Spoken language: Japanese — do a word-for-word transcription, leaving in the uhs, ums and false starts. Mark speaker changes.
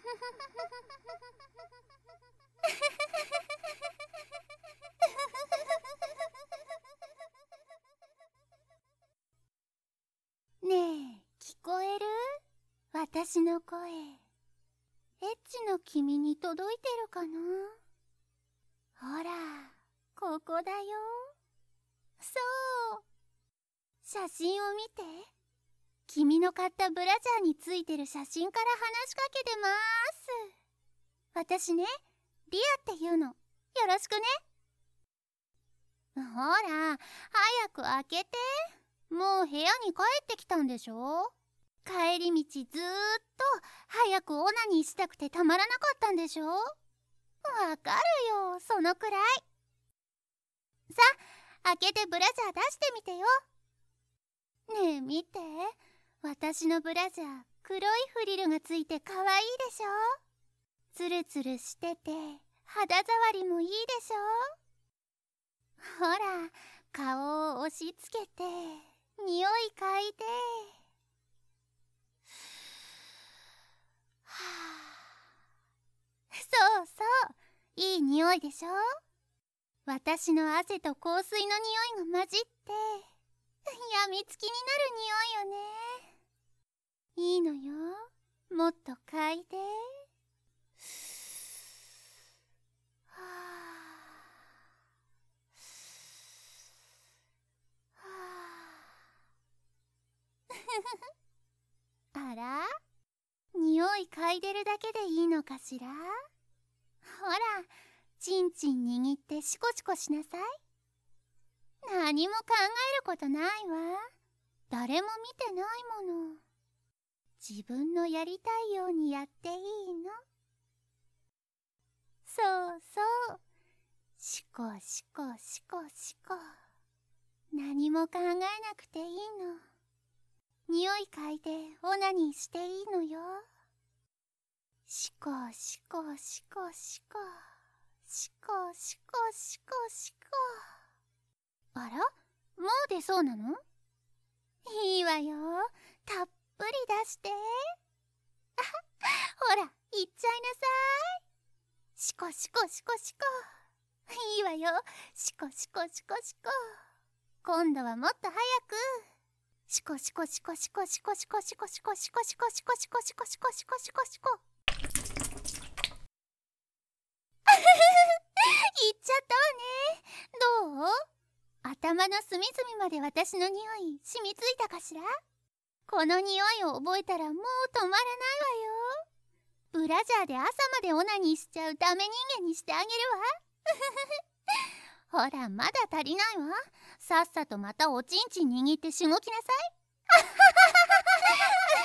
Speaker 1: ねえ、聞こえる？私の声。エッチの君に届いてるかな？ほら、ここだよ。そう。写真を見て。君の買ったブラジャーについてる写真から話しかけてまーす。私ね、リアっていうの。よろしくね。ほら、早く開けて。もう部屋に帰ってきたんでしょ？帰り道ずーっと早くオナニーしたくてたまらなかったんでしょ？わかるよ、そのくらい。さあ、開けてブラジャー出してみてよ。ねえ見て、私のブラジャー黒いフリルがついてかわいいでしょ？ツルツルしてて肌触りもいいでしょ？ほら、顔を押し付けて匂い嗅いで、はあ、そうそう、いい匂いでしょ？私の汗と香水の匂いが混じってやみつきになる匂いよね。いいのよ、もっと嗅いで。はあ、はああら、匂い嗅いでるだけでいいのかしら？ほら、チンチン握ってシコシコしなさい。何も考えることないわ。誰も見てないもの。自分のやりたいようにやっていいの。そうそう。シコシコシコシコ。何も考えなくていいの。匂い嗅いでオナニーしていいのよ。シコシコシコシコ。シコシコシコシコ。あら？もう出そうなの？いいわよ。たっぷり出して。あほら、いっちゃいなさい。シコシコシコシコ。いいわよ。シコシコシコシコ。今度はもっと早く。シコシコシコシコシコシコシコシコシコシコシコシコシコシコシコシコシコ。いっちゃったわね。どう？頭の隅々まで私の匂い染みついたかしら？この匂いを覚えたらもう止まらないわよ。ブラジャーで朝までオナニーしちゃうダメ人間にしてあげるわ。ほら、まだ足りないわ。さっさとまたおちんちん握ってしごきなさい。